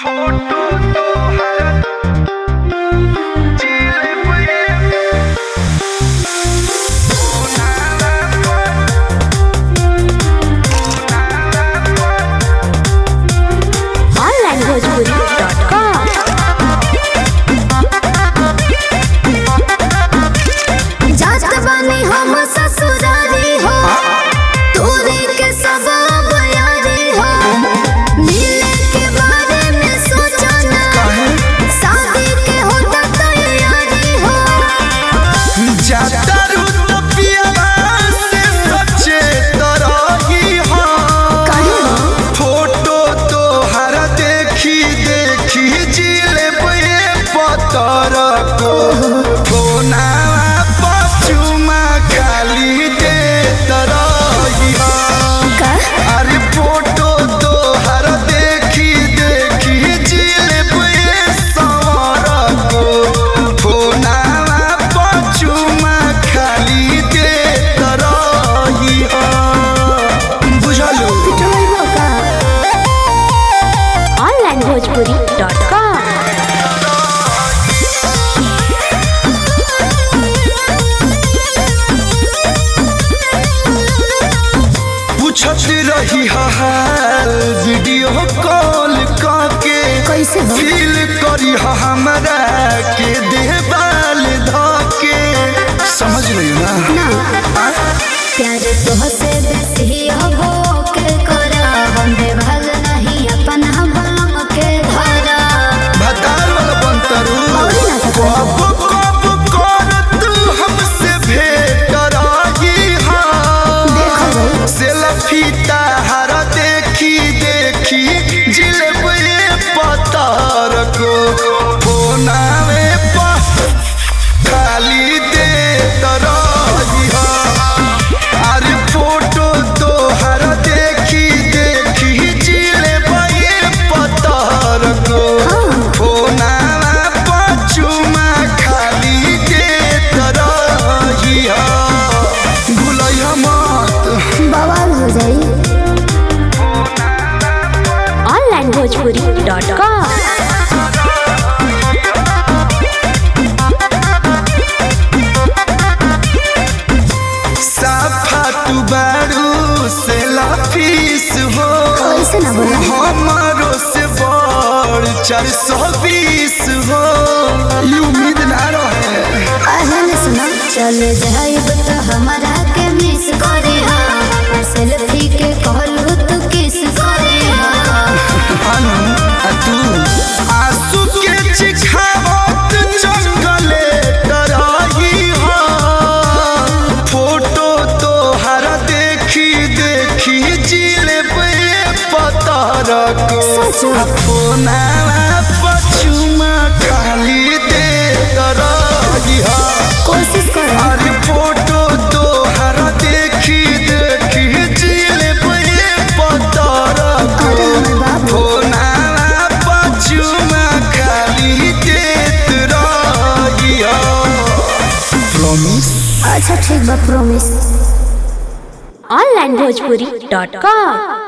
रही हाल video call करके कैसे फील करी हमरा के देवाल धके समझ रही ना प्यार तोहसे बेसी हो के करा बंदे भल नहीं अपन हम के धरा भतार वाला बनतरू कब कब कर तू हमसे भेंट रही हां सेल्फी तारा देखी देखी जिलेबे पतार को फोनावे पर खाली दे तरही अरे फोटो तोहर देखी देखी जिलेबे पतार को फोनावा पर चुमा खाली दे तरही भुलैया मत बवाल हो जाई onlinebhojpuri.com साफा तू बारू से लाफिस हो कैसे ना बोला हमारो से बड़ 420 हो ये उम्मीद ना रहे आहन सुना चले जाइब तो हमारा के मिस करे हमर सेल्फी के कहलू तू किस करे अनु आ तू आंसू के चिखावत जंगले डराई हो फोटो तोहर देखी देखी जिलेबे पतार को फोनावा पछुमा खाली दे तरही कोशिश कर अरे फोटो तोहर देखी देखी जिलेबे पतार को फोनावा पछुमा खाली दे तरही प्रॉमिस अच्छा ठीक बा प्रॉमिस onlinebhojpuri.com